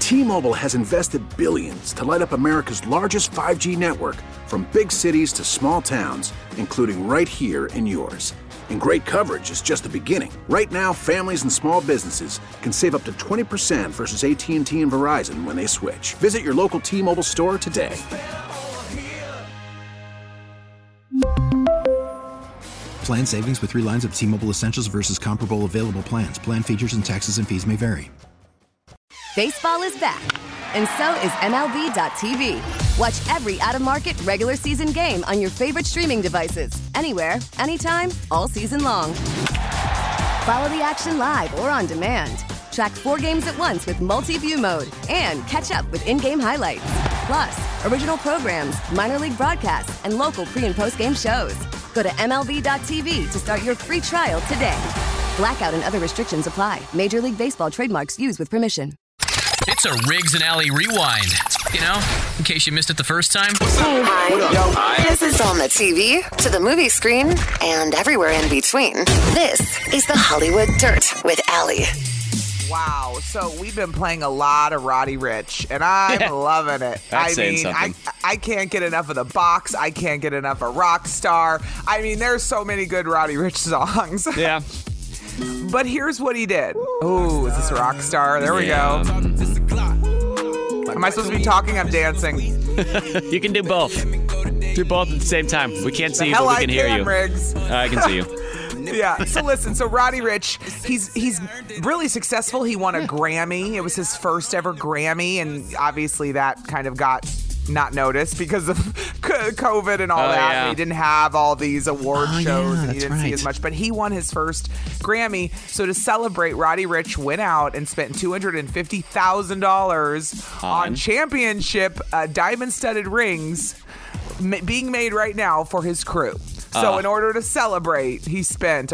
T-Mobile has invested billions to light up America's largest 5G network, from big cities to small towns, including right here in yours. And great coverage is just the beginning. Right now, families and small businesses can save up to 20% versus AT&T and Verizon when they switch. Visit your local T-Mobile store today. Plan savings with 3 lines of T-Mobile Essentials versus comparable available plans. Plan features and taxes and fees may vary. Baseball is back, and so is MLB.tv. Watch every out-of-market regular season game on your favorite streaming devices, anywhere, anytime, all season long. Follow the action live or on demand. Track 4 games at once with multi-view mode and catch up with in-game highlights. Plus, original programs, minor league broadcasts, and local pre- and post-game shows. Go to MLB.tv to start your free trial today. Blackout and other restrictions apply. Major League Baseball trademarks used with permission. It's a Riggs and Alley rewind. You know, in case you missed it the first time. Hey, hi. This is on the TV, to the movie screen, and everywhere in between. This is the Hollywood Dirt with Allie. Wow. So we've been playing a lot of Roddy Ricch, and I'm loving it. That's saying something. I can't get enough of The Box. I can't get enough of Rockstar. I mean, there's so many good Roddy Ricch songs. Yeah. But here's what he did. Oh, is this Rockstar? There we go. Am I supposed to be talking? I'm dancing. You can do both. Do both at the same time. We can't see you, hell but we can hear you. Riggs. I can see you. Yeah. So listen. So Roddy Ricch, he's really successful. He won a Grammy. It was his first ever Grammy, and obviously that kind of got not noticed because of COVID and all that. Yeah. He didn't have all these award shows, and you didn't see right. as much. But he won his first Grammy. So to celebrate, Roddy Ricch went out and spent $250,000 on championship diamond-studded rings being made right now for his crew. So in order to celebrate, he spent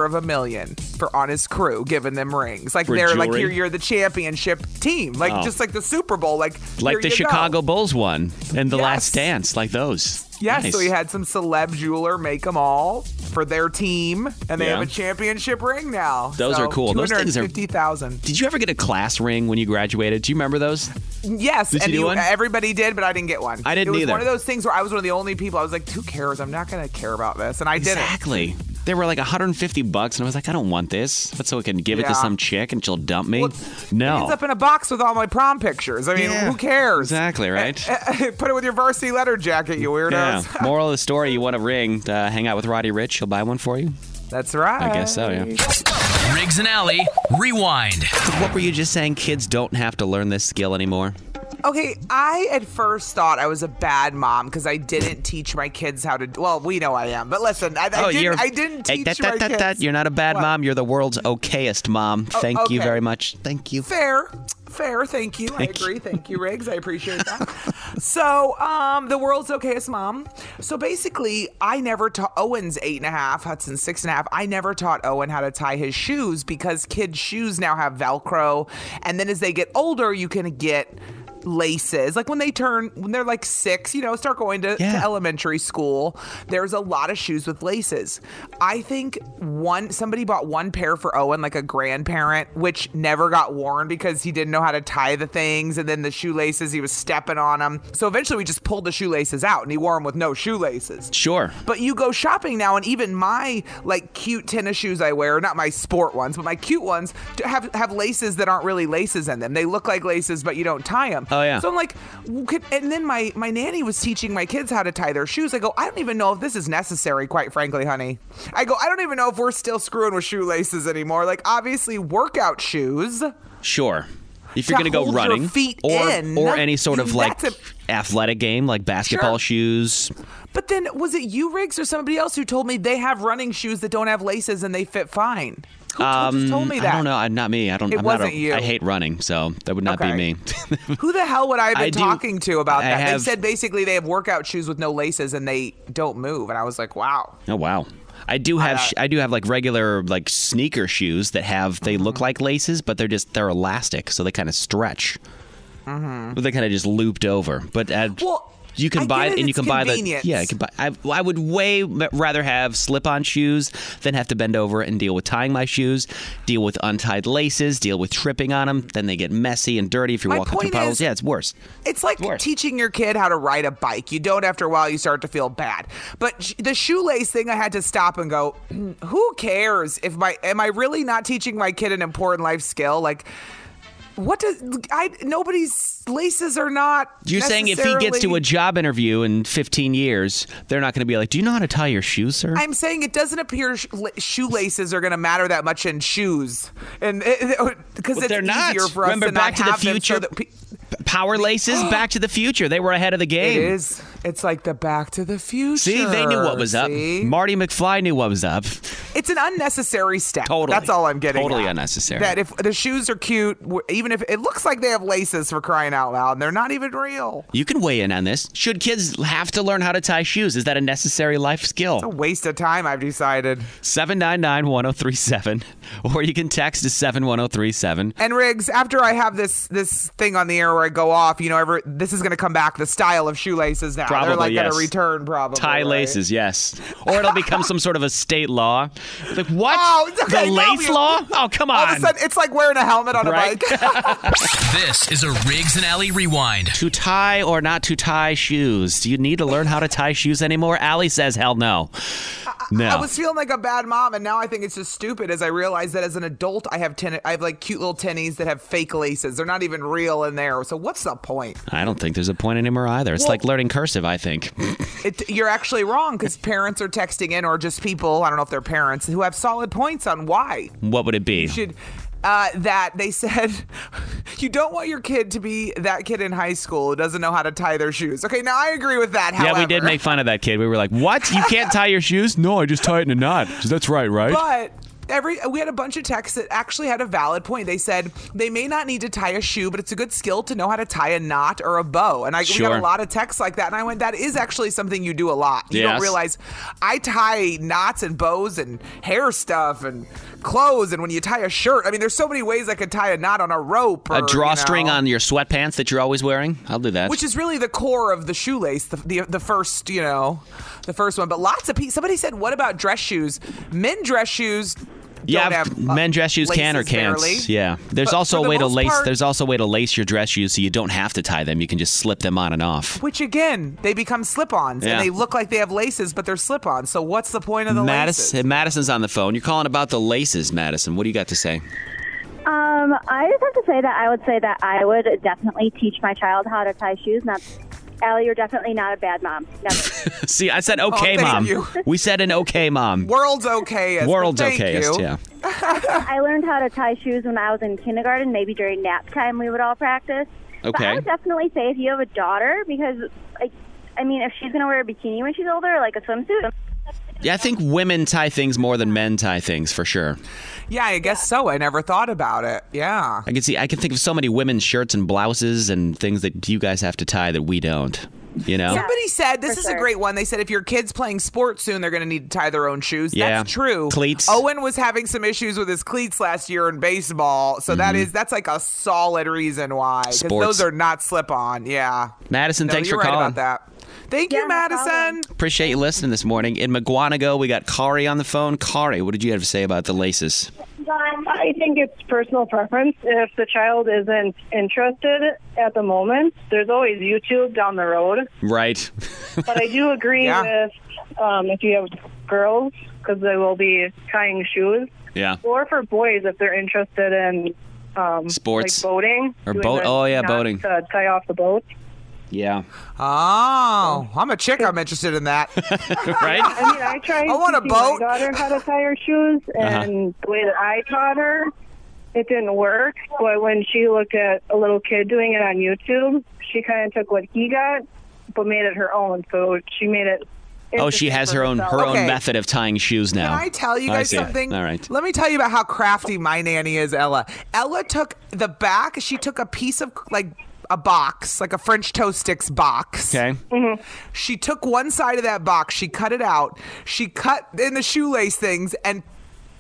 $250,000 on his crew, giving them rings. Like for they're jewelry? like you're the championship team, like just like the Super Bowl, like the Chicago Bulls won in the Yes. Last Dance, like those. Yes, Nice. so he had some celeb jeweler make them all for their team, and they Yeah. have a championship ring now. Those are cool. Those things are- $250,000. Did you ever get a class ring when you graduated? Do you remember those? Yes, Did you do one? everybody did, but I didn't get one. I didn't It was either. one of those things where I was one of the only people. I was like, who cares? I'm not going to care about this, and I didn't. Exactly. They were like $150, and I was like, I don't want this. But so I can give it to Yeah. some chick and she'll dump me? Well, No. It ends up in a box with all my prom pictures. I mean, who cares? Exactly, right? Put it with your varsity letter jacket, you weirdos. Yeah. Moral of the story, you want a ring to hang out with Roddy Ricch, he'll buy one for you? That's right. I guess so, yeah. Riggs and Alley rewind. What were you just saying? Kids don't have to learn this skill anymore? Okay, I at first thought I was a bad mom because I didn't teach my kids how to. Well, we know I am, but listen, I didn't teach my kids. You're not a bad mom. You're the world's okayest mom. Thank you okay. very much. Thank you. Fair. Thank you. I agree. Thank you, Riggs. I appreciate that. So, the world's okayest mom. So basically, I never taught Owen's 8.5, Hudson's 6.5. I never taught Owen how to tie his shoes because kids' shoes now have Velcro, and then as they get older, you can get laces. Like when they're like 6, start going to elementary school, there's a lot of shoes with laces. I think somebody bought one pair for Owen, like a grandparent, which never got worn because he didn't know how to tie the things, and then the shoelaces, he was stepping on them. So eventually we just pulled the shoelaces out and he wore them with no shoelaces. Sure. But you go shopping now, and even my like cute tennis shoes I wear, not my sport ones, but my cute ones, have laces that aren't really laces in them. They look like laces, but you don't tie them. Oh, yeah. So I'm like, and then my nanny was teaching my kids how to tie their shoes. I go, I don't even know if this is necessary, quite frankly, honey. I go, I don't even know if we're still screwing with shoelaces anymore. Like, obviously, workout shoes. Sure. If you're going to go hold your running feet or in, any sort of like that's athletic game, like basketball shoes. But then was it you, Riggs, or somebody else who told me they have running shoes that don't have laces and they fit fine? Who just told me that? I don't know. Not me. It wasn't you. I hate running, so that would not be me. Who the hell would I have been talking to about that? They said basically they have workout shoes with no laces and they don't move, and I was like, wow. Oh wow. I do have like regular like sneaker shoes that they look like laces, but they're elastic, so they kind of stretch. But they kind of just looped over. But You can buy it, and you can buy the convenience. You can buy. I would way rather have slip-on shoes than have to bend over and deal with tying my shoes, deal with untied laces, deal with tripping on them. Then they get messy and dirty if you're walking through puddles. Yeah, it's worse. It's like teaching your kid how to ride a bike. You don't, after a while, you start to feel bad. But the shoelace thing, I had to stop and go, who cares? Am I really not teaching my kid an important life skill? Like, nobody's laces are not. You're saying if he gets to a job interview in 15 years, they're not going to be like, do you know how to tie your shoes, sir? I'm saying it doesn't appear shoelaces are going to matter that much in shoes, and because it's easier for us Remember to Back not to the have them Future? so that Power laces, Back to the Future. They were ahead of the game. It is. It's like the Back to the Future. See, they knew what was up. Marty McFly knew what was up. It's an unnecessary step. Totally. That's all I'm getting Totally at. unnecessary. That if the shoes are cute, even if it looks like they have laces, for crying out loud, and they're not even real. You can weigh in on this. Should kids have to learn how to tie shoes? Is that a necessary life skill? It's a waste of time, I've decided. 799-1037. Or you can text to 71037. And Riggs, after I have this thing on the air where I go off, this is going to come back, the style of shoelaces now. Probably, they're like yes. going to return, probably. Tie right? laces, yes. Or it'll become some sort of a state law. Like, what? Oh, okay, the lace law? Oh, come on. All of a sudden, it's like wearing a helmet on Right? a bike. This is a Riggs and Alley Rewind. To tie or not to tie shoes? Do you need to learn how to tie shoes anymore? Allie says, hell no. No. I was feeling like a bad mom, and now I think it's just stupid as I realize that as an adult, I have like cute little tennies that have fake laces. They're not even real in there. So what's the point? I don't think there's a point anymore either. It's like learning cursive, I think. You're actually wrong, because parents are texting in, or just people, I don't know if they're parents, who have solid points on why. What would it be? That they said you don't want your kid to be that kid in high school who doesn't know how to tie their shoes. Okay, now I agree with that. However, yeah, we did make fun of that kid. We were like, what? You can't tie your shoes? No, I just tie it in a knot. That's right? But we had a bunch of texts that actually had a valid point. They said they may not need to tie a shoe, but it's a good skill to know how to tie a knot or a bow. And we got a lot of texts like that. And I went, that is actually something you do a lot. You don't realize I tie knots and bows and hair stuff and clothes, and when you tie a shirt, I mean, there's so many ways I could tie a knot on a rope, or, a drawstring on your sweatpants that you're always wearing. I'll do that. Which is really the core of the shoelace, the first, the first one. But lots of people. Somebody said, "What about dress shoes? Men dress shoes." Men dress shoes can or can't. Barely. Yeah, there's But also for a the way to most lace. part- There's also a way to lace your dress shoes so you don't have to tie them. You can just slip them on and off. Which again, they become slip-ons, Yeah. and they look like they have laces, but they're slip-ons. So what's the point of the laces? Madison's on the phone. You're calling about the laces, Madison. What do you got to say? I just have to say that I would say that I would definitely teach my child how to tie shoes. Now, Allie, you're definitely not a bad mom. Never. See, I said okay, thank mom. you. We said an okay, mom. World's okayest. World's Thank okayest, you. yeah. I learned how to tie shoes when I was in kindergarten. Maybe during nap time we would all practice. But Okay. I would definitely say if you have a daughter, because, if she's going to wear a bikini when she's older, like a swimsuit. Yeah, I think women tie things more than men tie things, for sure. Yeah, I guess so. I never thought about it. Yeah. I can think of so many women's shirts and blouses and things that you guys have to tie that we don't. You know? Somebody said, this for is a sure. great one. They said if your kid's playing sports soon, they're going to need to tie their own shoes. Yeah. That's true. Cleats. Owen was having some issues with his cleats last year in baseball. So that's like a solid reason why. Because Sports. those are not slip-on. Yeah. Madison, No, thanks you're for right calling. about that. Thank you, Yeah, no Madison. problem. Appreciate you listening this morning. In McGuanago, we got Kari on the phone. Kari, what did you have to say about the laces? I think it's personal preference. If the child isn't interested at the moment, there's always YouTube down the road. Right. But I do agree Yeah. with if you have girls, because they will be tying shoes, Yeah. or for boys if they're interested in Sports. like boating. Or doing boat- the oh, yeah, knots boating. To tie off the boat. Yeah. Oh, I'm a chick. I'm interested in that. Right? I mean, I tried I want a teaching boat. my daughter how to tie her shoes, and the way that I taught her, it didn't work. But when she looked at a little kid doing it on YouTube, she kind of took what he got, but made it her own. So she made it. Oh, she has her own Okay. method of tying shoes now. Can I tell you I guys see. something? All right. Let me tell you about how crafty my nanny is, Ella. Ella took the back. She took a piece of a box, like a French toast sticks box. Okay. She took one side of that box. She cut it out. She cut in the shoelace things and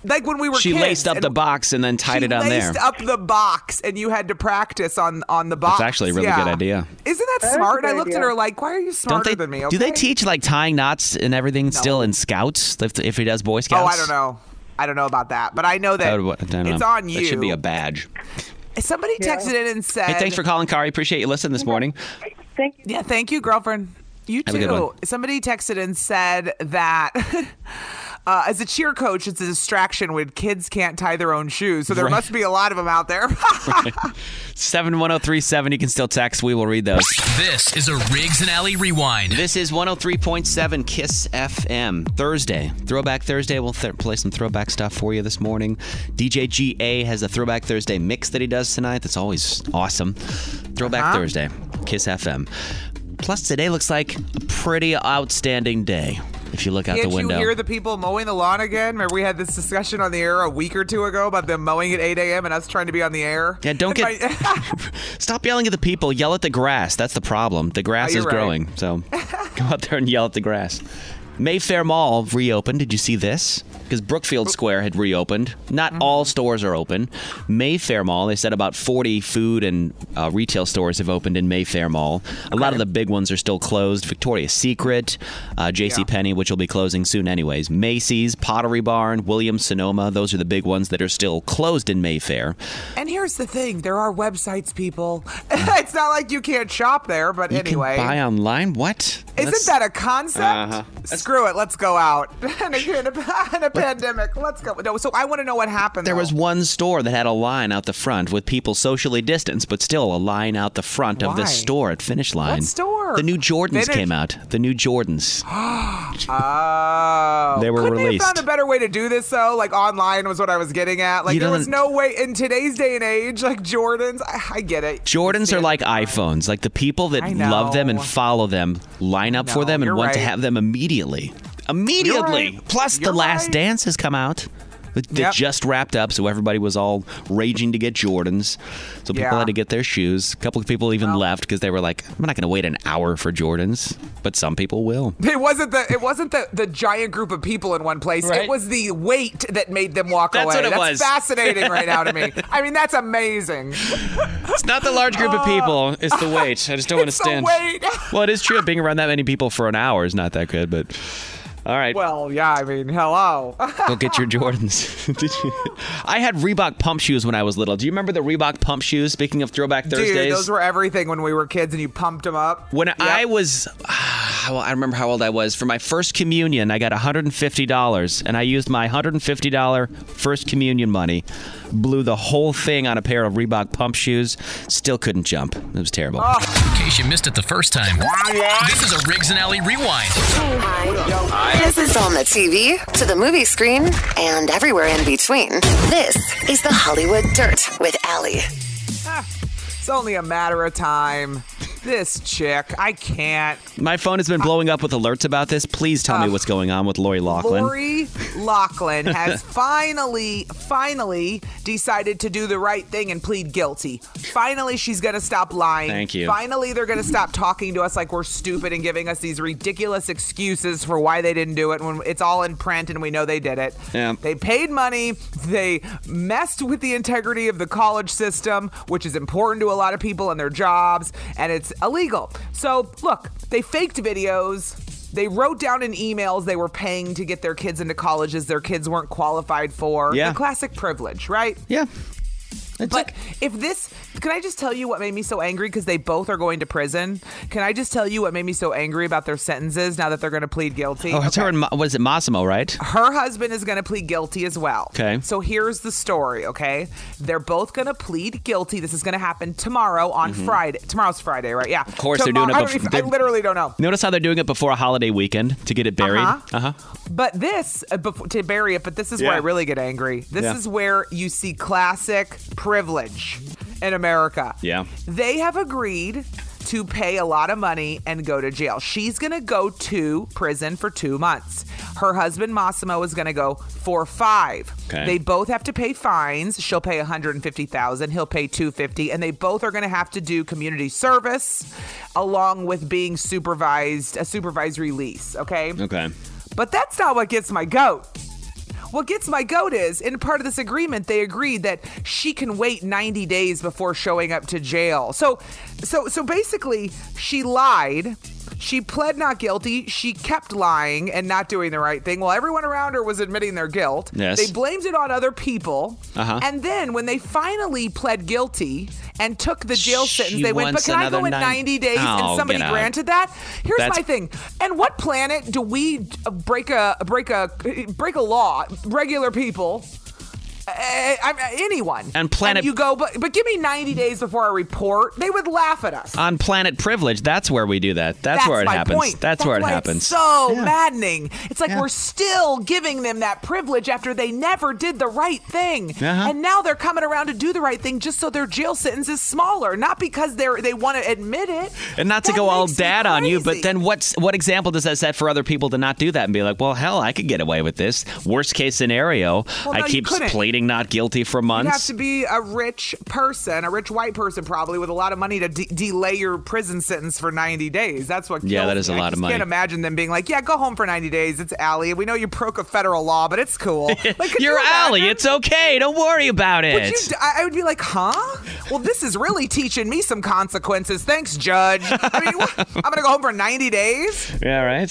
Like when we were She kids. laced up the box and then tied it on there. She laced up the box, and you had to practice on the box. That's actually a really good idea. Isn't that smart? And I looked at her like, why are you smarter than me? Okay? Do they teach like tying knots and everything still in Scouts if he does Boy Scouts? Oh, I don't know. I don't know about that, but I know that it's on you. That should be a badge. Somebody texted in and said, Hey, thanks for calling, Kari. Appreciate you listening this morning. Thank you. Yeah, thank you, girlfriend. You Have a good one. too. Somebody texted and said that as a cheer coach, it's a distraction when kids can't tie their own shoes. So there must be a lot of them out there. 71037. You can still text. We will read those. This is a Riggs and Alley Rewind. This is 103.7 KISS FM. Thursday. Throwback Thursday. We'll play some throwback stuff for you this morning. DJ GA has a Throwback Thursday mix that he does tonight. That's always awesome. Throwback Thursday. KISS FM. Plus, today looks like a pretty outstanding day if you look out the window. Can't you hear the people mowing the lawn again? Remember we had this discussion on the air a week or two ago about them mowing at 8 a.m. and us trying to be on the air? Yeah, stop yelling at the people. Yell at the grass. That's the problem. The grass is growing. So go out there and yell at the grass. Mayfair Mall reopened. Did you see this? Because Brookfield Square had reopened. Not all stores are open. Mayfair Mall, they said about 40 food and retail stores have opened in Mayfair Mall. A lot of the big ones are still closed. Victoria's Secret, JCPenney, which will be closing soon anyways. Macy's, Pottery Barn, Williams-Sonoma. Those are the big ones that are still closed in Mayfair. And here's the thing. There are websites, people. It's not like you can't shop there, but anyway. You can buy online? What? Isn't that a concept? Screw it. Let's go out. in a pandemic. Let's go. No, so I want to know what happened. There was one store that had a line out the front with people socially distanced, but still a line out the front of the store at Finish Line. What store? The new Jordans came out. The new Jordans. Oh. They were Couldn't released. they have found a better way to do this, though? Like online was what I was getting at. Like there was no way in today's day and age, like Jordans. I get it. Jordans are like iPhones. Like the people that love them and follow them line up for them and want to have them immediately. Immediately. Plus, The Last Dance has come out. It just wrapped up, so everybody was all raging to get Jordans. So people had to get their shoes. A couple of people even left because they were like, I'm not going to wait an hour for Jordans. But some people will. It wasn't the giant group of people in one place. Right? It was the weight that made them walk away. That's what it was. Fascinating right now to me. I mean, that's amazing. It's not the large group of people. It's the weight. I just don't want to stand. It's the weight. Well, it is true. Being around that many people for an hour is not that good, but... All right. Well, yeah, I mean, hello. Go get your Jordans. I had Reebok pump shoes when I was little. Do you remember the Reebok pump shoes? Speaking of Throwback Thursdays. Dude, those were everything when we were kids and you pumped them up. When I was, I remember how old I was. For my first communion, I got $150, and I used my $150 first communion money, blew the whole thing on a pair of Reebok pump shoes, still couldn't jump. It was terrible. In case you missed it the first time, this is a Riggs and Alley Rewind. Hi. This is on the TV, to the movie screen, and everywhere in between. This is the Hollywood Dirt with Alley. It's only a matter of time. This chick, I can't. My phone has been blowing up with alerts about this. Please tell me what's going on with Lori Loughlin. Lori Loughlin has finally decided to do the right thing and plead guilty. Finally, she's going to stop lying. Thank you. Finally, they're going to stop talking to us like we're stupid and giving us these ridiculous excuses for why they didn't do it when it's all in print and we know they did it. Yeah. They paid money. They messed with the integrity of the college system, which is important to a lot of people and their jobs, and it's illegal. So, look, they faked videos. They wrote down in emails they were paying to get their kids into colleges their kids weren't qualified for. Yeah. The classic privilege, right? Yeah. But can I just tell you what made me so angry? Because they both are going to prison. Can I just tell you what made me so angry about their sentences now that they're going to plead guilty? Oh, it's her and, was it Massimo, right? Her husband is going to plead guilty as well. Okay. So here's the story, okay? They're both going to plead guilty. This is going to happen tomorrow on Friday. Tomorrow's Friday, right? Yeah. Of course, they're doing it before. I literally don't know. Notice how they're doing it before a holiday weekend to get it buried? But this, to bury it, but this is where I really get angry. This is where you see classic privilege in America. Yeah. They have agreed to pay a lot of money and go to jail. She's going to go to prison for 2 months. Her husband, Massimo, is going to go for 5. Okay. They both have to pay fines. She'll pay $150,000. He'll pay $250,000. And they both are going to have to do community service along with being supervised, a supervised release. Okay? Okay. But that's not what gets my goat. what gets my goat is, in part of this agreement, they agreed that she can wait 90 days before showing up to jail. So basically, she lied. She pled not guilty. She kept lying and not doing the right thing while everyone around her was admitting their guilt. Yes. They blamed it on other people. And then when they finally pled guilty and took the jail sentence, they went, but can I go in 90 days? And somebody granted that? Here's my thing. And what planet do we break a law? Regular people. Anyone. And planet. You go, but give me 90 days before I report. They would laugh at us. On planet privilege, that's where we do that. That's where it happens. Point. That's where it why happens. It's so maddening. It's like we're still giving them that privilege after they never did the right thing. And now they're coming around to do the right thing just so their jail sentence is smaller, not because they want to admit it. And not to go all dad on you, but then what example does that set for other people to not do that and be like, well, hell, I could get away with this. Worst case scenario, I keep pleading not guilty for months. You have to be a rich person, a rich white person probably, with a lot of money to delay your prison sentence for 90 days. That's what kills me. That is a lot of money. I can't imagine them being like, yeah, go home for 90 days. It's Allie. We know you broke a federal law, but it's cool. Like, You're Allie. It's okay. Don't worry about it. I would be like, huh? Well, this is really teaching me some consequences. Thanks, Judge. I mean, I'm going to go home for 90 days? Yeah, right.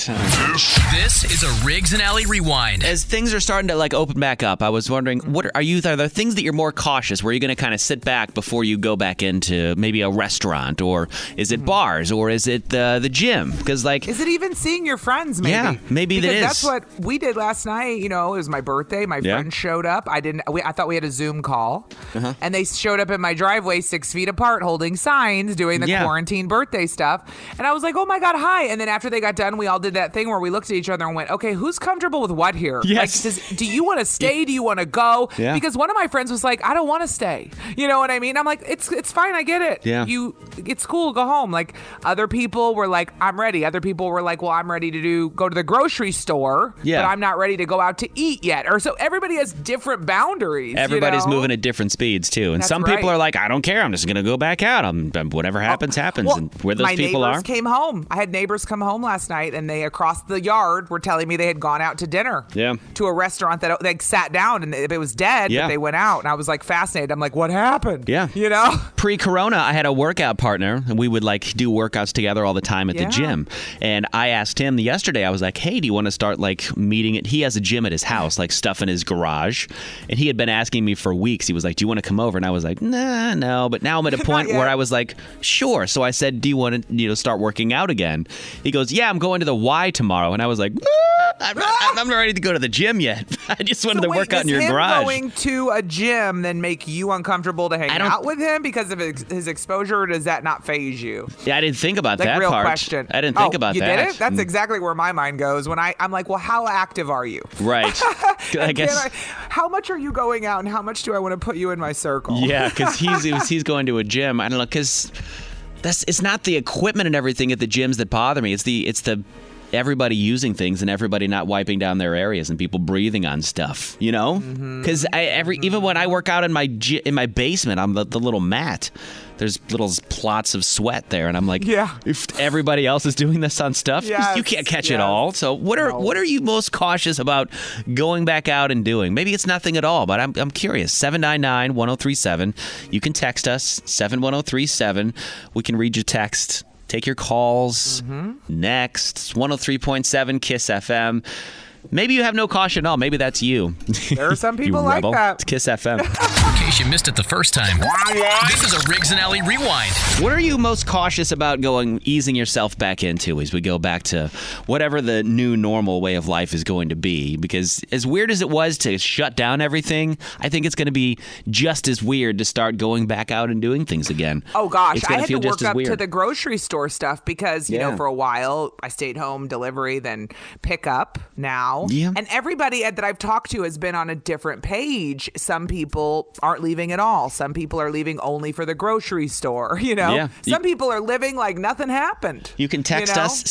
This is a Riggs and Allie Rewind. As things are starting to open back up, I was wondering, are there things that you're more cautious where you're going to kind of sit back before you go back into maybe a restaurant, or is it bars, or is it the gym? Because is it even seeing your friends? Maybe. Yeah, maybe that is. That's what we did last night. You know, it was my birthday. My friends showed up. I thought we had a Zoom call, and they showed up in my driveway 6 feet apart, holding signs, doing the quarantine birthday stuff. And I was like, oh my God, hi. And then after they got done, we all did that thing where we looked at each other and went, okay, who's comfortable with what here? Yes. Do you want to stay? Do you want to go? Yeah. Because one of my friends was like, I don't want to stay. You know what I mean? I'm like, it's fine. I get it. Yeah. It's cool. Go home. Like, other people were like, I'm ready. Other people were like, well, I'm ready to go to the grocery store, but I'm not ready to go out to eat yet. Or so everybody has different boundaries. Everybody's moving at different speeds too. And some people are like, I don't care. I'm just going to go back out. Whatever happens, happens. Well, and where those people are. My neighbors came home. I had neighbors come home last night, and they across the yard were telling me they had gone out to dinner. Yeah. To a restaurant that they sat down and it was dead, but they went out. And I was like fascinated. I'm like, what happened? Yeah. You know? Pre-corona, I had a workout partner, and we would do workouts together all the time at the gym. And I asked him yesterday, I was like, hey, do you want to start meeting it? He has a gym at his house, stuff in his garage. And he had been asking me for weeks. He was like, do you want to come over? And I was like, nah, no. But now I'm at a point where I was like, sure. So I said, do you want to start working out again? He goes, yeah, I'm going to the Y tomorrow. And I was like, I'm not ready to go to the gym yet. I just wanted to work out in your garage. Going to a gym then make you uncomfortable to hang out with him because of his exposure, or does that not faze you? Yeah, I didn't think about that real part. Question. I didn't think about that. You did it? That's exactly where my mind goes when I'm like, well, how active are you? Right. I guess. How much are you going out, and how much do I want to put you in my circle? Yeah, because he's going to a gym. I don't know, because it's not the equipment and everything at the gyms that bother me. It's the everybody using things and everybody not wiping down their areas and people breathing on stuff, you know? Because even when I work out in my basement on the little mat, there's little plots of sweat there, and I'm like, if everybody else is doing this on stuff, you can't catch it all. So what are you most cautious about going back out and doing? Maybe it's nothing at all, but I'm curious. 799-1037. You can text us 71037. We can read your text. Take your calls next. 103.7 KISS FM. Maybe you have no caution at all. Maybe that's you. There are some people like that. It's KISS FM. In case you missed it the first time, this is a Riggs and Allie Rewind. What are you most cautious about easing yourself back into as we go back to whatever the new normal way of life is going to be? Because as weird as it was to shut down everything, I think it's going to be just as weird to start going back out and doing things again. Oh, gosh. I had to work up to the grocery store stuff because, you know, for a while I stayed home, delivery, then pick up now. Yeah. And everybody that I've talked to has been on a different page. Some people aren't leaving at all. Some people are leaving only for the grocery store, you know? Yeah. Some people are living like nothing happened. You can text us.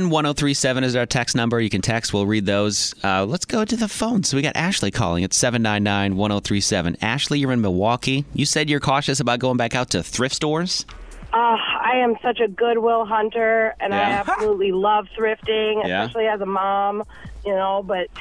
71037 is our text number. You can text. We'll read those. Let's go to the phone. So we got Ashley calling. It's 799-1037. Ashley, you're in Milwaukee. You said you're cautious about going back out to thrift stores? I am such a Goodwill hunter, and I absolutely love thrifting, especially as a mom, you know, but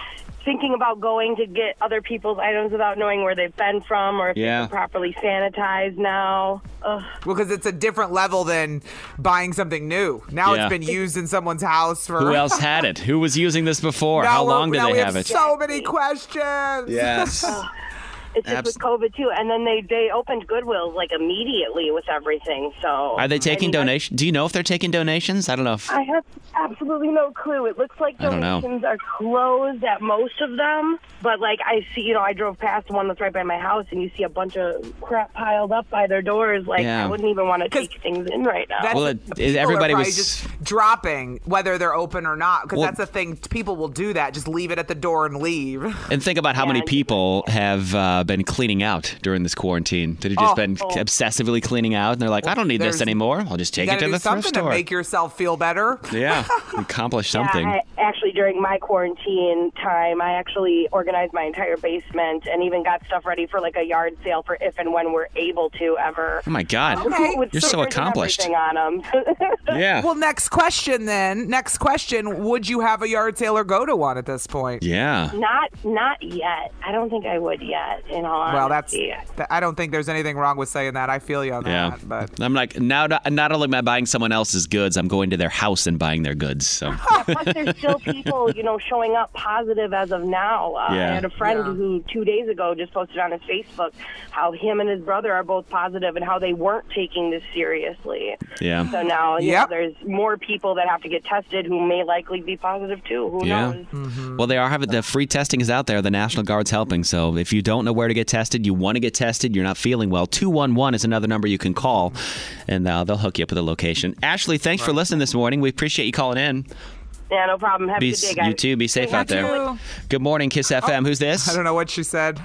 thinking about going to get other people's items without knowing where they've been from or if they're properly sanitized now. Ugh. Well, because it's a different level than buying something new. Now it's been used in someone's house for... Who else had it? Who was using this before? How long did they have it? So many questions. Yes. It's just with COVID, too. And then they opened Goodwills, like, immediately with everything, so... Are they taking donations? Do you know if they're taking donations? I don't know if... I have absolutely no clue. It looks like donations are closed at most of them, but, like, I see, I drove past one that's right by my house, and you see a bunch of crap piled up by their doors. Like, I wouldn't even want to take things in right now. Well, everybody was just dropping whether they're open or not, because that's the thing. People will do that. Just leave it at the door and leave. And think about how many people have been cleaning out during this quarantine that have just been obsessively cleaning out, and they're like, I don't need this anymore. I'll just take it to the thrift store. To make yourself feel better. Yeah, accomplish something. Actually, during my quarantine time, I actually organized my entire basement and even got stuff ready for like a yard sale for if and when we're able to ever. Oh my God, you're so accomplished. On them. Yeah. Well, next question then. Next question: would you have a yard sale or go to one at this point? Yeah. Not yet. I don't think I would yet. In all honesty. I don't think there's anything wrong with saying that. I feel you on that. But I'm like, now not only am I buying someone else's goods, I'm going to their house and buying their goods. So. Plus, there's still people, showing up positive as of now. I had a friend who 2 days ago just posted on his Facebook how him and his brother are both positive and how they weren't taking this seriously. Yeah. So now there's more people that have to get tested who may likely be positive too. Who knows? Mm-hmm. Well, they are having the free testing is out there. The National Guard's helping. So if you don't know where to get tested, you want to get tested, you're not feeling well, 211 is another number you can call, and they'll hook you up with a location. Ashley, thanks for listening this morning. We appreciate you calling in. Yeah, no problem. Have a good day, guys. You too. Be safe out there. Good morning, Kiss FM. Who's this? I don't know what she said.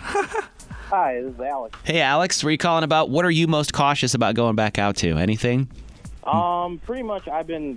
Hi, this is Alex. Hey, Alex. Were you calling about what are you most cautious about going back out to? Anything? Pretty much. I've been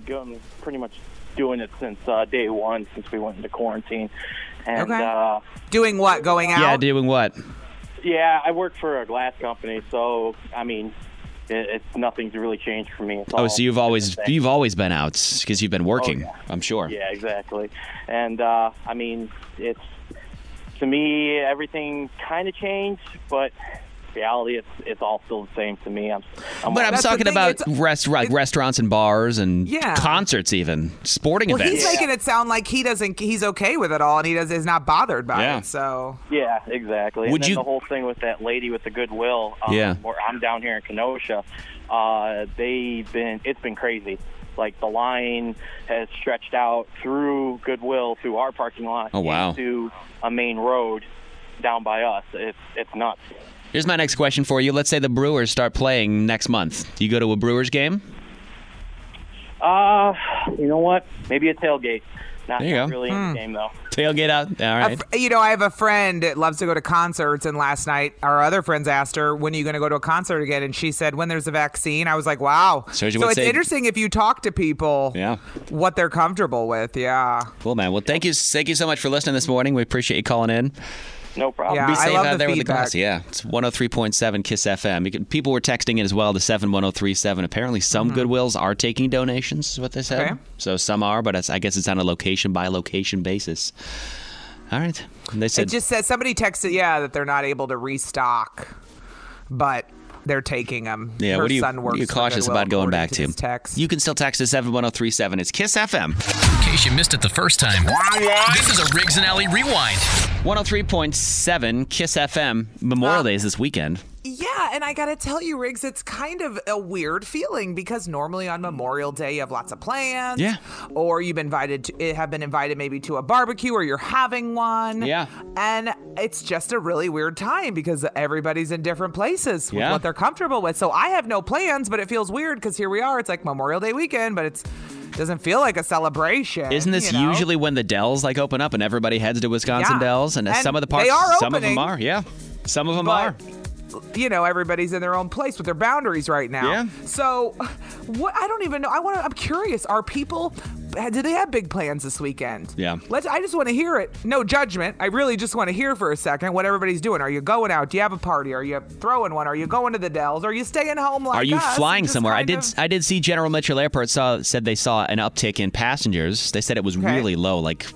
doing it since day one, since we went into quarantine. And, doing what? Going out? Yeah, doing what? Yeah, I work for a glass company, so I mean, it's nothing's really changed for me. So you've always been out because you've been working. I'm sure. Yeah, exactly. And I mean, it's to me everything kind of changed, but reality, it's all still the same to me. I'm talking about restaurants and bars and concerts, even sporting events. He's making it sound like he's okay with it all, and is not bothered by it. So exactly. And then the whole thing with that lady with the Goodwill, where I'm down here in Kenosha, it's been crazy. Like the line has stretched out through Goodwill, through our parking lot, into a main road down by us. It's nuts. Here's my next question for you. Let's say the Brewers start playing next month. Do you go to a Brewers game? You know what? Maybe a tailgate. Not really in the game, though. Tailgate out? All right. I have a friend that loves to go to concerts, and last night our other friends asked her, when are you going to go to a concert again? And she said, when there's a vaccine. I was like, wow. So it's interesting if you talk to people what they're comfortable with. Yeah. Cool, man. Well, thank you so much for listening this morning. We appreciate you calling in. No problem. Yeah, be safe out there with the glass. Yeah, it's 103.7 Kiss FM. People were texting in as well to 71037. Apparently, some Goodwills are taking donations, is what they said. Okay. So some are, but I guess it's on a location-by-location basis. All right. And they said, it just says, somebody texted, that they're not able to restock, but they're taking them. Yeah, what are you cautious about going back to? You can still text to 71037. It's Kiss FM. In case you missed it the first time, this is a Riggs and Alley Rewind. 103.7 Kiss FM. Memorial Day is this weekend. Yeah, and I got to tell you, Riggs, it's kind of a weird feeling because normally on Memorial Day you have lots of plans. Yeah. Or have been invited maybe to a barbecue or you're having one. Yeah. And it's just a really weird time because everybody's in different places with what they're comfortable with. So I have no plans, but it feels weird because here we are. It's like Memorial Day weekend, but it doesn't feel like a celebration. Isn't this usually when the Dells open up and everybody heads to Wisconsin Dells? And some of the parks, some of them are. Yeah. Some of them are. Everybody's in their own place with their boundaries right now. Yeah. So, what? I don't even know. I'm curious. Do they have big plans this weekend? Yeah. I just want to hear it. No judgment. I really just want to hear for a second what everybody's doing. Are you going out? Do you have a party? Are you throwing one? Are you going to the Dells? Are you staying home like us? Are you flying somewhere? I did see General Mitchell Airport said they saw an uptick in passengers. They said it was really low, like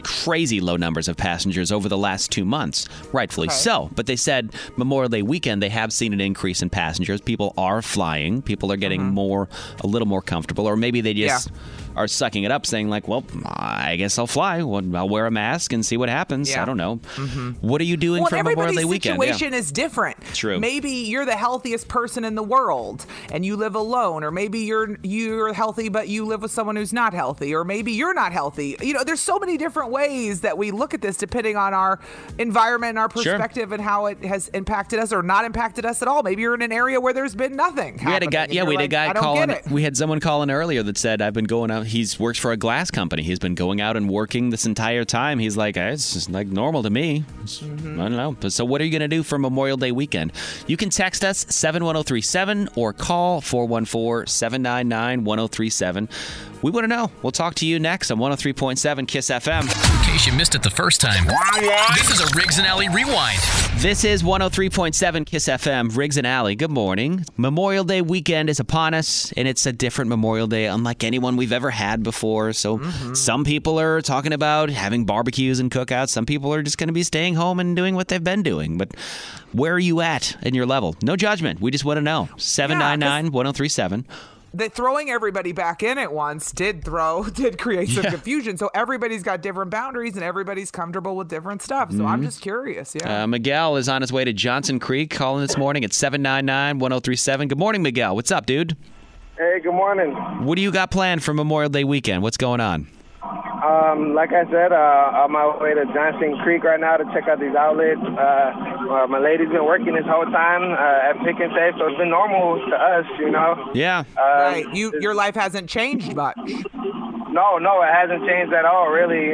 crazy low numbers of passengers over the last 2 months, rightfully so. But they said Memorial Day weekend, they have seen an increase in passengers. People are flying. People are getting a little more comfortable, or maybe they just are sucking it up, saying like, well, I guess I'll fly. I'll wear a mask and see what happens. I don't know. What are you doing for Memorial Day weekend? Everybody's situation is different. True. Maybe you're the healthiest person in the world and you live alone, or maybe you're healthy but you live with someone who's not healthy, or maybe you're not healthy. There's so many different ways that we look at this depending on our environment and our perspective and how it has impacted us or not impacted us at all. Maybe you're in an area where there's been nothing happening. We had a guy calling. We had someone calling earlier that said, I've been going out. He works for a glass company. He's been going out and working this entire time. He's like, it's just like normal to me. I don't know. So what are you going to do for Memorial Day weekend? You can text us 71037 or call 414-799-1037. We want to know. We'll talk to you next on 103.7 KISS FM. In case you missed it the first time, this is a Riggs and Alley Rewind. This is 103.7 KISS FM. Riggs and Alley, good morning. Memorial Day weekend is upon us, and it's a different Memorial Day unlike anyone we've ever had before. So some people are talking about having barbecues and cookouts. Some people are just going to be staying home and doing what they've been doing. But where are you at in your level? No judgment. We just want to know. 799-1037. That throwing everybody back in at once did create some confusion. So everybody's got different boundaries and everybody's comfortable with different stuff. So I'm just curious. Miguel is on his way to Johnson Creek, calling this morning at 799-1037. Good morning, Miguel. What's up, dude? Hey, good morning. What do you got planned for Memorial Day weekend? What's going on? Like I said, on my way to Johnson Creek right now to check out these outlets. My lady's been working this whole time at Pick and Save, so it's been normal to us, Yeah. Right. Your life hasn't changed much. No, it hasn't changed at all, really.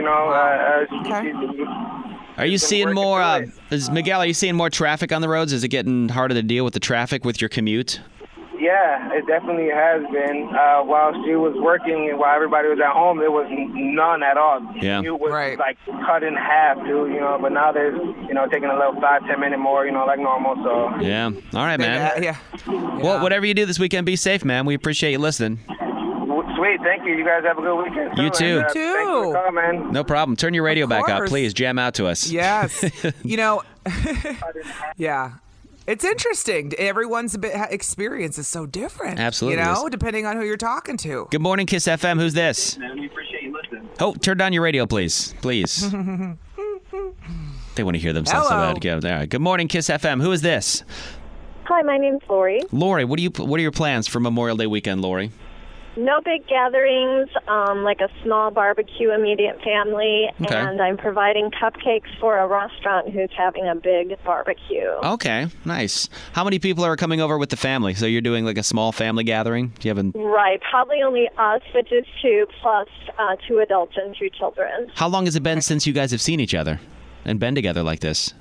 Are you seeing more? Miguel, are you seeing more traffic on the roads? Is it getting harder to deal with the traffic with your commute? Yeah, it definitely has been. While she was working and while everybody was at home, there was none at all. Yeah. It was like cut in half, too, but now there's, taking a little 5-10 minute more, like normal, so. Yeah. All right, man. Well, whatever you do this weekend, be safe, man. We appreciate you listening. Sweet, thank you. You guys have a good weekend. You too. And, thanks for the call, man. No problem. Turn your radio back up, please. Jam out to us. Yes. Yeah. It's interesting. Everyone's experience is so different. Absolutely. Depending on who you're talking to. Good morning, KISS FM. Who's this? We appreciate you listening. Oh, turn down your radio, please. Please. They want to hear themselves so bad. Yeah, all right. Good morning, KISS FM. Who is this? Hi, my name's Lori. Lori, what are your plans for Memorial Day weekend, Lori? No big gatherings, like a small barbecue, immediate family, and I'm providing cupcakes for a restaurant who's having a big barbecue. Okay, nice. How many people are coming over with the family? So you're doing like a small family gathering? Do you have Right, probably only us, which is 2, plus 2 adults and 2 children. How long has it been since you guys have seen each other and been together like this?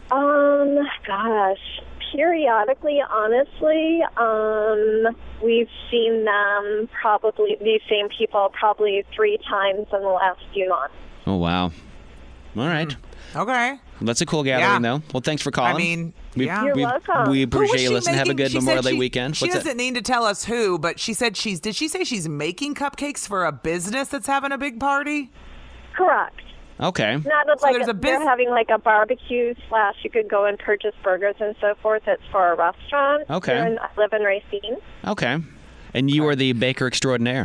Periodically, honestly, we've seen them these same people probably 3 times in the last few months. Oh, wow. All right. Okay. That's a cool gathering, though. Well, thanks for calling. You're welcome. We appreciate you listening. Have a good Memorial Day weekend. She doesn't need to tell us who, but she said did she say she's making cupcakes for a business that's having a big party? Correct. Okay. Not they're having like a barbecue / you could go and purchase burgers and so forth. It's for a restaurant. Okay. I live in Racine. Okay. And you are the baker extraordinaire.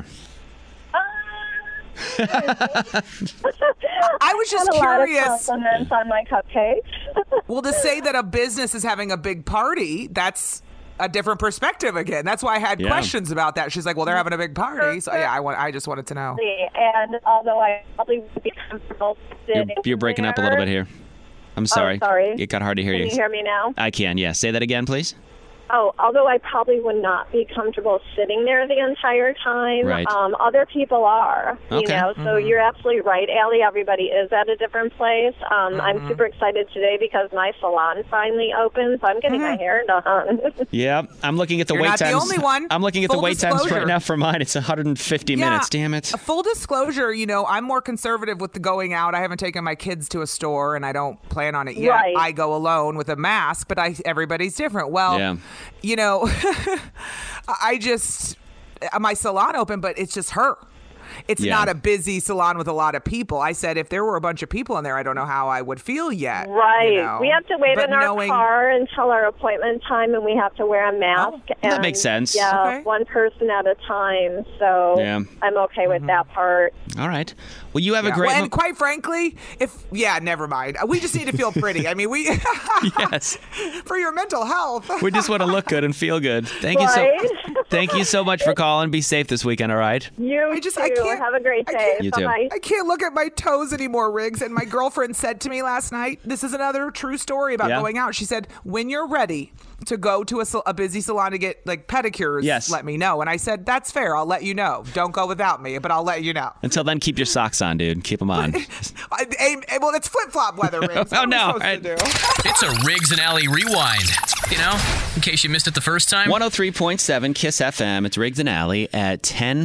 I was just curious. A lot of compliments on my cupcakes. Well, to say that a business is having a big party, that's a different perspective again. That's why I had questions about that. She's like, well, they're having a big party. So I just wanted to know. And although I probably would be comfortable sitting You're breaking up a little bit here. I'm sorry. Oh, sorry. It got hard to hear you. Can you hear me now? I can, yeah. Say that again, please. Oh, although I probably would not be comfortable sitting there the entire time, right. Other people are, okay. you know, so you're absolutely right, Allie. Everybody is at a different place. I'm super excited today because my salon finally opened, so I'm getting my hair done. Yeah, I'm looking at the You're wait not times. the only one. I'm looking at the wait times right now for mine. It's 150 minutes, damn it. Full disclosure, you know, I'm more conservative with the going out. I haven't taken my kids to a store, and I don't plan on it yet. Right. I go alone with a mask, but everybody's different. Well, you know, my salon opened, but it's just her. it's not a busy salon with a lot of people. I said if there were a bunch of people in there, I don't know how I would feel yet. Right. You know? We have to wait in our car until our appointment time, and we have to wear a mask. And, that makes sense. Yeah, one person at a time. So I'm okay with that part. All right. Well, you have a great... and quite frankly, never mind. We just need to feel pretty. I mean, we... Yes. For your mental health. We just want to look good and feel good. Thank you so much for calling. Be safe this weekend, all right? I can't have a great day. You too. Bye-bye. I can't look at my toes anymore, Riggs. And my girlfriend said to me last night, this is another true story about going out. She said, when you're ready to go to a busy salon to get like pedicures, let me know. And I said, that's fair. I'll let you know. Don't go without me, but I'll let you know. Until then, keep your socks on, dude. Keep them on. Well, it's flip-flop weather, Riggs. Oh, no. It's a Riggs and Alley rewind. You know, in case you missed it the first time. 103.7 Kiss FM. It's Riggs and Alley at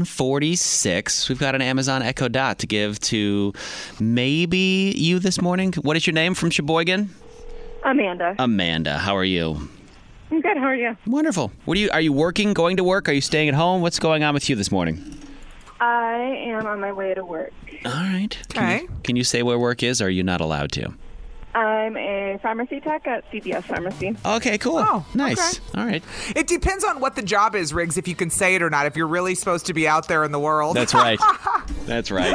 10:46. We've got an Amazon Echo Dot to give to maybe you this morning. What is your name from Sheboygan? Amanda. Amanda, how are you? I'm good. How are you? Wonderful. Are you working, going to work? Are you staying at home? What's going on with you this morning? I am on my way to work. All right. Can you say where work is, or are you not allowed to? I'm a pharmacy tech at CVS Pharmacy. Okay, cool. Oh, nice. Okay. All right. It depends on what the job is, Riggs, if you can say it or not, if you're really supposed to be out there in the world. That's right. That's right.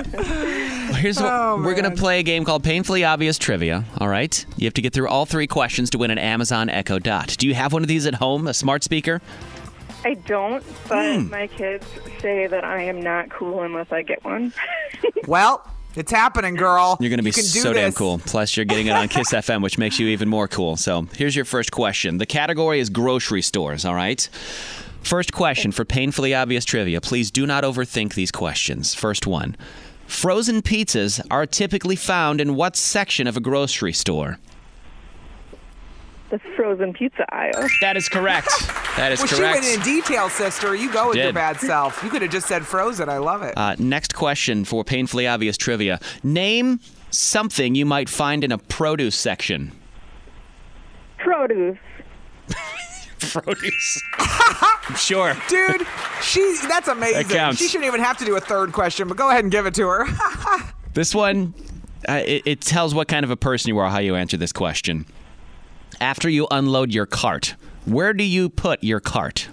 Well, we're going to play a game called Painfully Obvious Trivia, all right? You have to get through all 3 questions to win an Amazon Echo Dot. Do you have one of these at home, a smart speaker? I don't, but my kids say that I am not cool unless I get one. Well... It's happening, girl. You're going to be so damn cool. Plus, you're getting it on Kiss FM, which makes you even more cool. So here's your first question. The category is grocery stores, all right? First question for Painfully Obvious Trivia. Please do not overthink these questions. First one. Frozen pizzas are typically found in what section of a grocery store? The frozen pizza aisle. That is correct. That is correct. She went in detail, sister. You go with your bad self. You could have just said frozen. I love it. Next question for Painfully Obvious Trivia. Name something you might find in a produce section. Produce. Produce. Sure. Dude, that's amazing. That counts. She shouldn't even have to do a third question, but go ahead and give it to her. This one, it tells what kind of a person you are, how you answer this question. After you unload your cart, where do you put your cart?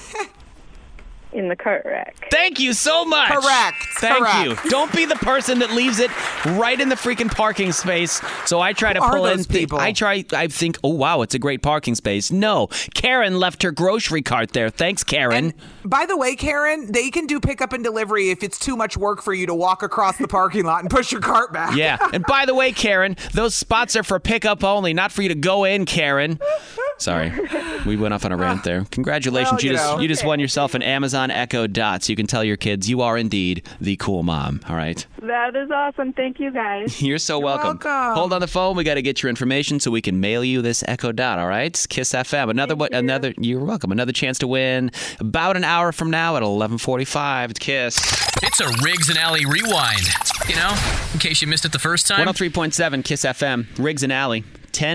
In the cart rack. Thank you so much. Correct. Thank you. Don't be the person that leaves it right in the freaking parking space. So I try to pull in people. I think, oh wow, it's a great parking space. No, Karen left her grocery cart there. Thanks, Karen. And by the way, Karen, they can do pickup and delivery if it's too much work for you to walk across the parking lot and push your cart back. Yeah. And by the way, Karen, those spots are for pickup only, not for you to go in, Karen. Sorry, we went off on a rant there. Congratulations, well, you just won yourself an Amazon Echo Dot, so you can tell your kids you are indeed the cool mom. All right. That is awesome. Thank you, guys. You're so welcome. Hold on the phone. We got to get your information so we can mail you this Echo Dot. All right. Kiss FM. You're welcome. Another chance to win about an hour from now at 11:45. It's Kiss. It's a Riggs and Alley rewind. You know, in case you missed it the first time. 103.7 Kiss FM. Riggs and Alley.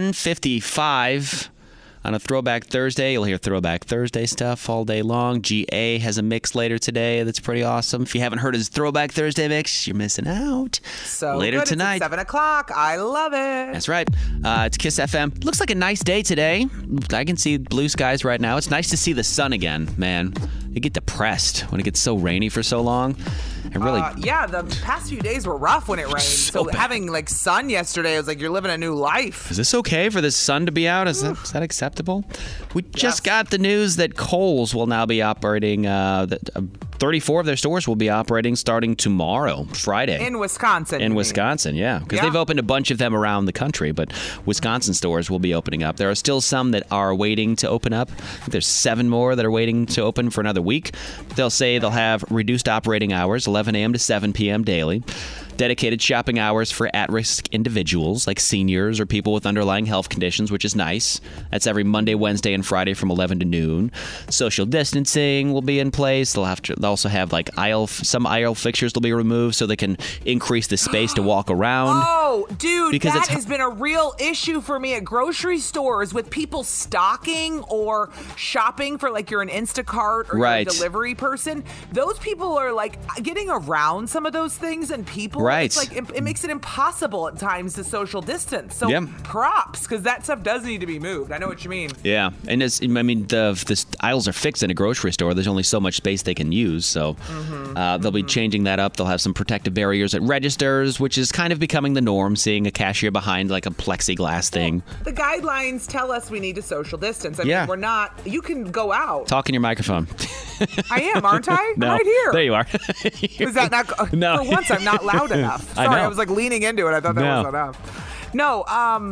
10:55. On a Throwback Thursday, you'll hear Throwback Thursday stuff all day long. GA has a mix later today that's pretty awesome. If you haven't heard his Throwback Thursday mix, you're missing out. So later good. tonight. It's at 7 o'clock. I love it. That's right. It's Kiss FM. Looks like a nice day today. I can see blue skies right now. It's nice to see the sun again, man. You get depressed when it gets so rainy for so long. Yeah, the past few days were rough when it rained. So having like sun yesterday, it was like you're living a new life. Is this okay for the sun to be out? Is that acceptable? We just got the news that Kohl's will now be operating. 34 of their stores will be operating starting tomorrow, Friday. In Wisconsin. In Wisconsin, yeah. Because they've opened a bunch of them around the country, but Wisconsin stores will be opening up. There are still some that are waiting to open up. There's 7 more that are waiting to open for another week. They'll say they'll have reduced operating hours, 11 a.m. to 7 p.m. daily. dedicated shopping hours for at-risk individuals like seniors or people with underlying health conditions, which is nice. That's every Monday, Wednesday, and Friday from 11 to noon. Social distancing will be in place. They'll also have like some aisle fixtures will be removed so they can increase the space to walk around. Oh, dude, because that has been a real issue for me at grocery stores with people stocking or shopping for like you're an Instacart or you're a delivery person. Those people are like getting around some of those things, and people, it's like it makes it impossible at times to social distance. So props, because that stuff does need to be moved. I know what you mean. Yeah, and the aisles are fixed in a grocery store. There's only so much space they can use, so they'll be changing that up. They'll have some protective barriers at registers, which is kind of becoming the norm, seeing a cashier behind like a plexiglass thing. The guidelines tell us we need to social distance. I mean, we're not, you can go out. Talk in your microphone. I am, aren't I? No. I'm right here. There you are. Is that not? No. For once, I'm not loud enough. Sorry, I was like leaning into it. I thought that was enough. No,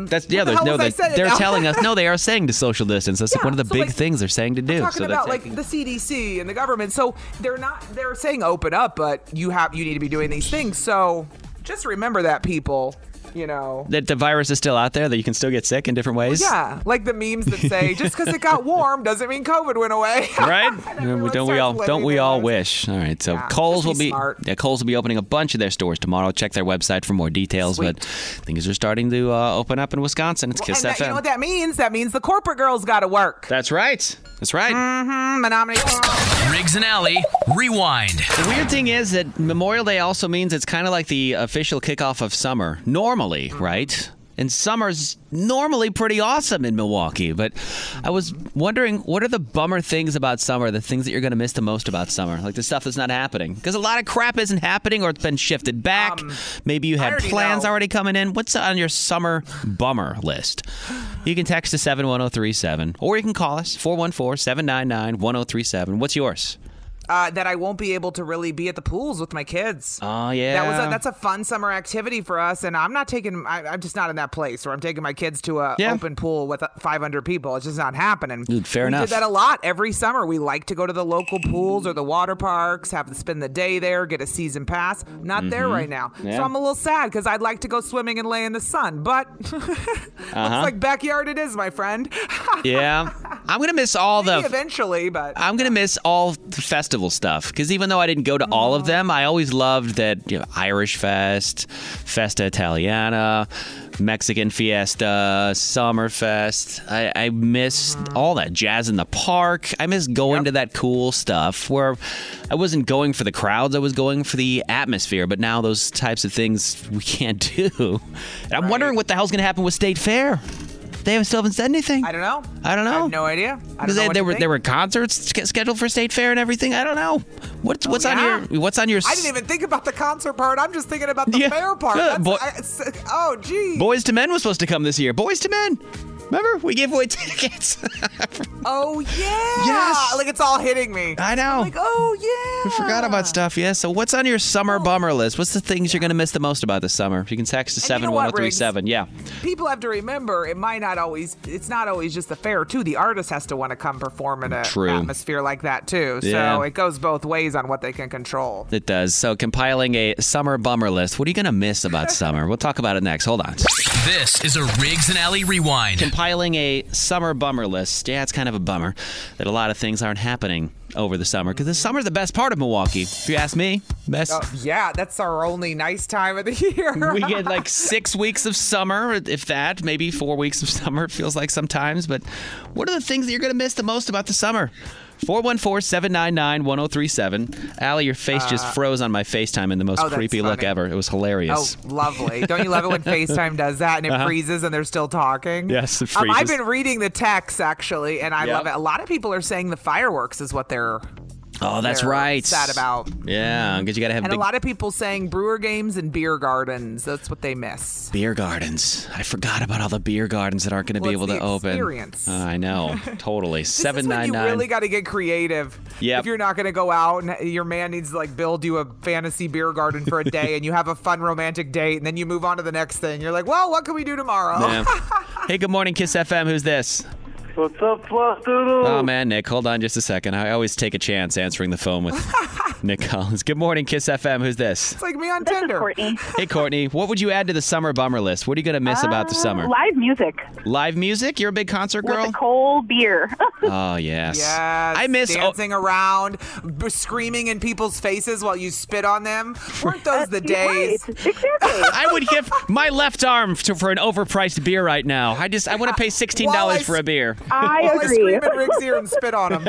they're telling us. No, they are saying to social distance. That's one of the big things they're saying to do. I'm talking about like the CDC and the government. So they're saying open up, but you need to be doing these things. So just remember that, people. You know that the virus is still out there, that you can still get sick in different ways. Well, yeah, like the memes that say just because it got warm doesn't mean COVID went away. Right? Don't we all wish? All right. So Kohl's will be opening a bunch of their stores tomorrow. Check their website for more details. Sweet. But things are starting to open up in Wisconsin. It's Kiss FM. You know what that means? That means the corporate girls got to work. That's right. That's right. Menominee. Riggs and Alley, rewind. The weird thing is that Memorial Day also means it's kind of like the official kickoff of summer. Normally, right? And summer's normally pretty awesome in Milwaukee. But I was wondering, what are the bummer things about summer, the things that you're going to miss the most about summer? Like the stuff that's not happening. Because a lot of crap isn't happening or it's been shifted back. Maybe you had plans already coming in. What's on your summer bummer list? You can text to 71037 or you can call us, 414-799-1037. What's yours? That I won't be able to really be at the pools with my kids. Oh, yeah. That's a fun summer activity for us, and I'm just not in that place where I'm taking my kids to a open pool with 500 people. It's just not happening. Dude, fair enough. We did that a lot every summer. We like to go to the local pools or the water parks, spend the day there, get a season pass. Not there right now. Yeah. So I'm a little sad because I'd like to go swimming and lay in the sun, but looks like backyard it is, my friend. Yeah. I'm going to miss all eventually, but I'm going to miss all the festivals stuff, because even though I didn't go to all of them, I always loved that Irish Fest, Festa Italiana, Mexican Fiesta, Summerfest. I miss all that. Jazz in the Park. I miss going to that cool stuff where I wasn't going for the crowds, I was going for the atmosphere. But now those types of things we can't do. And I'm wondering what the hell's going to happen with State Fair. They still haven't said anything. I don't know. I have no idea. Because there were concerts scheduled for State Fair and everything. I don't know. What's on your? I didn't even think about the concert part. I'm just thinking about the fair part. Oh, geez. Boys to Men was supposed to come this year. Boys to Men. Remember? We gave away tickets. Oh, yeah. Yes. Like, it's all hitting me. I know. I'm like, oh, yeah. We forgot about stuff, yeah. So what's on your summer bummer list? What's the things you're going to miss the most about the summer? You can text to 71037. Yeah. People have to remember, it's not always just the fair, too. The artist has to want to come perform in an atmosphere like that, too. So it goes both ways on what they can control. It does. So compiling a summer bummer list. What are you going to miss about summer? We'll talk about it next. Hold on. This is a Riggs and Alley rewind. Compiling a summer bummer list. Yeah, it's kind of a bummer that a lot of things aren't happening over the summer, because the summer's the best part of Milwaukee, if you ask me. Yeah, that's our only nice time of the year. We get like 6 weeks of summer, if that, maybe 4 weeks of summer, it feels like sometimes. But what are the things that you're going to miss the most about the summer? 414-799-1037. Allie, your face just froze on my FaceTime in the most creepy look ever. It was hilarious. Oh, lovely. Don't you love it when FaceTime does that and it freezes and they're still talking? Yes, it freezes. I've been reading the text, actually, and I love it. A lot of people are saying the fireworks is what they're... Oh, that's right. Sad about. Yeah, because you got to have. And a lot of people saying brewer games and beer gardens. That's what they miss. Beer gardens. I forgot about all the beer gardens that aren't going to be able to open. Experience. I know, totally. 799. You really got to get creative. Yep. If you're not going to go out and your man needs to build you a fantasy beer garden for a day, and you have a fun romantic date, and then you move on to the next thing. You're like, well, what can we do tomorrow? Yeah. Hey, good morning, Kiss FM. Who's this? What's up, Flop-Doodle? Oh, man, Nick, hold on just a second. I always take a chance answering the phone with Nick Collins. Good morning, Kiss FM. Who's this? It's like me on Tinder. Courtney. Hey, Courtney. What would you add to the summer bummer list? What are you going to miss about the summer? Live music. Live music? You're a big concert girl? With a cold beer. Oh, yes. Yes. I miss dancing around, screaming in people's faces while you spit on them. Weren't those the days? Right. Exactly. I would give my left arm for an overpriced beer right now. I want to pay $16 for a beer. I agree. I scream at Riggs' ear and spit on him.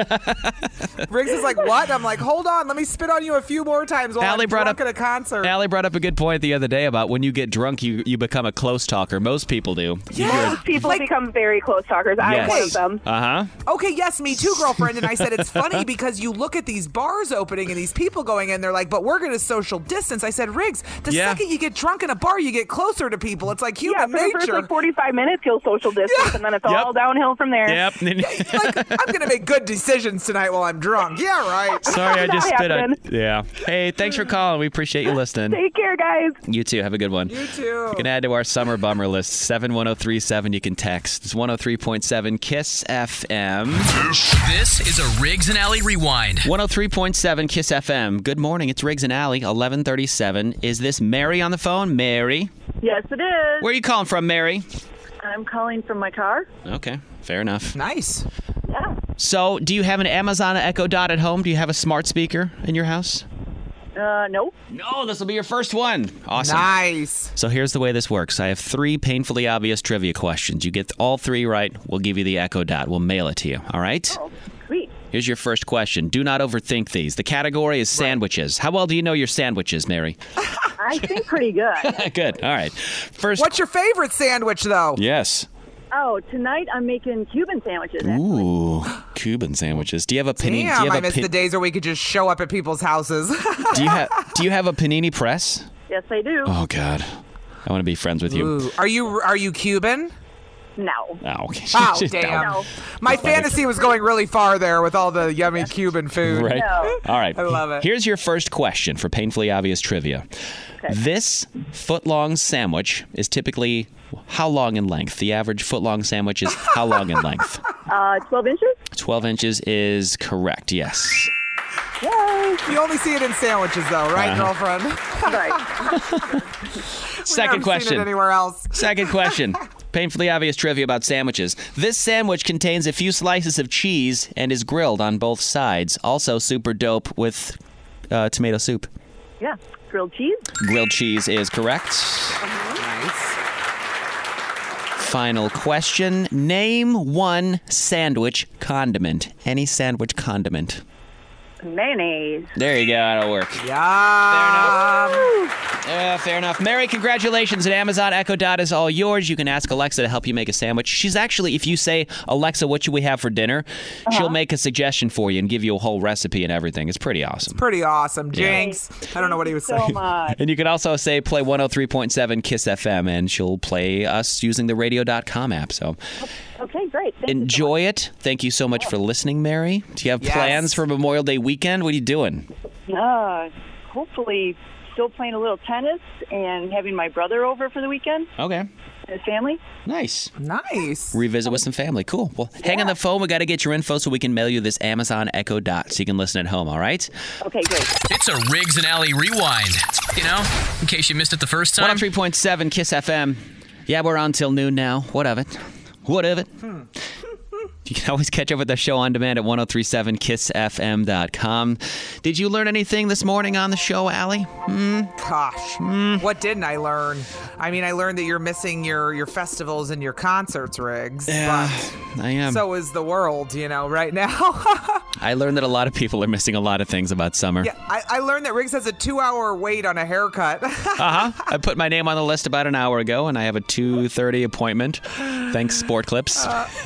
Riggs is like, what? I'm like, hold on, let me spit on you a few more times while I'm drunk at a concert. Allie brought up a good point the other day about when you get drunk, you become a close talker. Most people do. Most people become very close talkers. I'm one of them. Uh-huh. Okay, yes, me too, girlfriend. And I said, it's funny because you look at these bars opening and these people going in, they're like, but we're going to social distance. I said, Riggs, the second you get drunk in a bar, you get closer to people. It's like human nature. For the first 45 minutes, you'll social distance, and then it's all downhill from there. Yep. Like, I'm going to make good decisions tonight while I'm drunk. Yeah, right. Sorry, I just spit on. Yeah. Hey, thanks for calling. We appreciate you listening. Take care, guys. You too. Have a good one. You too. You can add to our summer bummer list. 71037. You can text. It's 103.7 Kiss FM. This is a Riggs and Alley Rewind. 103.7 Kiss FM. Good morning. It's Riggs and Alley. 1137. Is this Mary on the phone? Mary? Yes, it is. Where are you calling from, Mary? I'm calling from my car. Okay. Fair enough. Nice. Yeah. So, do you have an Amazon Echo Dot at home? Do you have a smart speaker in your house? No. No, this will be your first one. Awesome. Nice. So here's the way this works. I have 3 painfully obvious trivia questions. You get all 3 right, we'll give you the Echo Dot. We'll mail it to you, all right? Oh, sweet. Here's your first question. Do not overthink these. The category is sandwiches. How well do you know your sandwiches, Mary? I think pretty good. Good. All right. First. What's your favorite sandwich, though? Yes. Oh, tonight I'm making Cuban sandwiches. Actually. Ooh, Cuban sandwiches. Do you have a panini? Damn, I miss the days where we could just show up at people's houses. Do you have a panini press? Yes, I do. Oh God, I want to be friends with you. Ooh. Are you Cuban? No. Oh, okay. Oh, damn. No. My fantasy was going really far there with all the yummy Cuban food. Right. No. All right. I love it. Here's your first question for painfully obvious trivia. Okay. This foot-long sandwich is typically how long in length? The average foot-long sandwich is how long in length? 12 inches? 12 inches is correct, yes. Yay. You only see it in sandwiches, though, right, girlfriend? Right. Second question. Seen it anywhere else. Second question. Painfully obvious trivia about sandwiches. This sandwich contains a few slices of cheese and is grilled on both sides. Also super dope with tomato soup. Yeah. Grilled cheese? Grilled cheese is correct. Nice. Final question. Name one sandwich condiment. Any sandwich condiment. Mayonnaise. There you go. That'll work. Yeah. Fair enough. Mary, congratulations. An Amazon Echo Dot is all yours. You can ask Alexa to help you make a sandwich. She's actually, if you say, Alexa, what should we have for dinner? She'll make a suggestion for you and give you a whole recipe and everything. It's pretty awesome. It's pretty awesome. Jinx. I don't know what he was saying. So much. And you can also say, play 103.7 Kiss FM, and she'll play us using the radio.com app. So Okay, great. Thank enjoy it. Thank you so much for listening, Mary. Do you have plans for Memorial Day weekend? What are you doing? Hopefully still playing a little tennis and having my brother over for the weekend. Okay. And his family. Nice. Nice. Revisit with some family. Cool. Well, hang on the phone. We got to get your info so we can mail you this Amazon Echo Dot so you can listen at home, all right? Okay, great. It's a Riggs and Alley Rewind. You know, in case you missed it the first time. 103.7 Kiss FM. Yeah, we're on till noon now. What of it? What of it? You can always catch up with the show on demand at 1037kissfm.com. Did you learn anything this morning on the show, Allie? Gosh, what didn't I learn? I mean, I learned that you're missing your festivals and your concerts, Riggs. Yeah, but I am. So is the world, right now. I learned that a lot of people are missing a lot of things about summer. Yeah, I learned that Riggs has a 2-hour wait on a haircut. I put my name on the list about an hour ago, and I have a 2:30 appointment. Thanks, Sport Clips.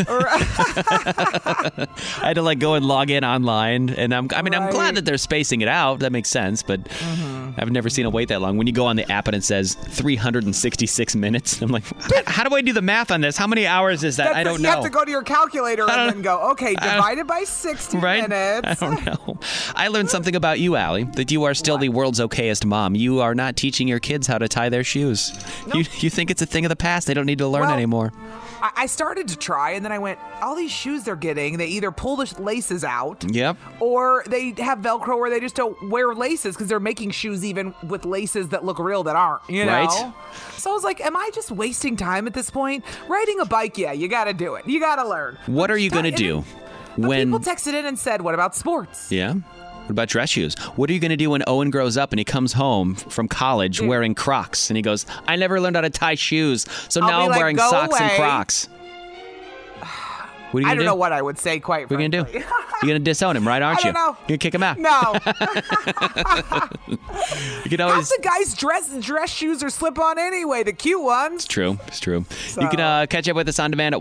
I had to go and log in online, and I'm glad that they're spacing it out. That makes sense, but I've never seen it wait that long. When you go on the app and it says 366 minutes, I'm like, how do I do the math on this? How many hours is that? I don't know. You have to go to your calculator and then go, okay, divided by 60 minutes. I don't know. I learned something about you, Allie, that you are still the world's okayest mom. You are not teaching your kids how to tie their shoes. Nope. You think it's a thing of the past. They don't need to learn anymore. I started to try, and then I went, all these shoes they're getting, they either pull the laces out, or they have Velcro where they just don't wear laces because they're making shoes even with laces that look real that aren't, you know? Right. So I was like, am I just wasting time at this point? Riding a bike, you got to do it. You got to learn. What are you going to do when... People texted in and said, what about sports? Yeah. What about dress shoes? What are you going to do when Owen grows up and he comes home from college wearing Crocs and he goes, I never learned how to tie shoes, so now I'm wearing socks and Crocs. What are you I don't know what I would say, quite frankly. What are you going to do? You're going to disown him, right, aren't you? I don't know. You're going to kick him out? No. You can always... Half the guys' dress shoes are slip-on anyway, the cute ones. It's true. So. You can catch up with us on demand at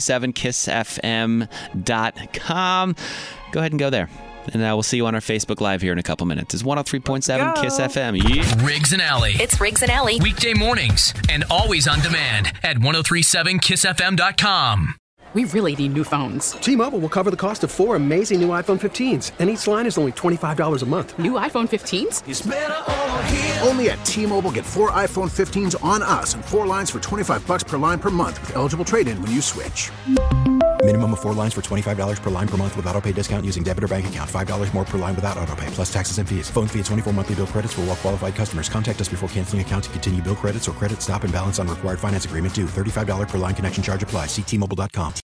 1037kissfm.com. Go ahead and go there. And we'll see you on our Facebook Live here in a couple minutes. It's 103.7 Kiss FM. Yeah. Riggs and Alley. It's Riggs and Alley. Weekday mornings and always on demand at 1037kissfm.com. We really need new phones. T-Mobile will cover the cost of 4 amazing new iPhone 15s, and each line is only $25 a month. New iPhone 15s? It's better over here. Only at T-Mobile, get 4 iPhone 15s on us and 4 lines for $25 per line per month with eligible trade-in when you switch. Minimum of 4 lines for $25 per line per month with autopay discount using debit or bank account. $5 more per line without autopay, plus taxes and fees. Phone fee at 24 monthly bill credits for well-qualified customers. Contact us before canceling account to continue bill credits or credit stop and balance on required finance agreement due. $35 per line connection charge applies. See T-Mobile.com.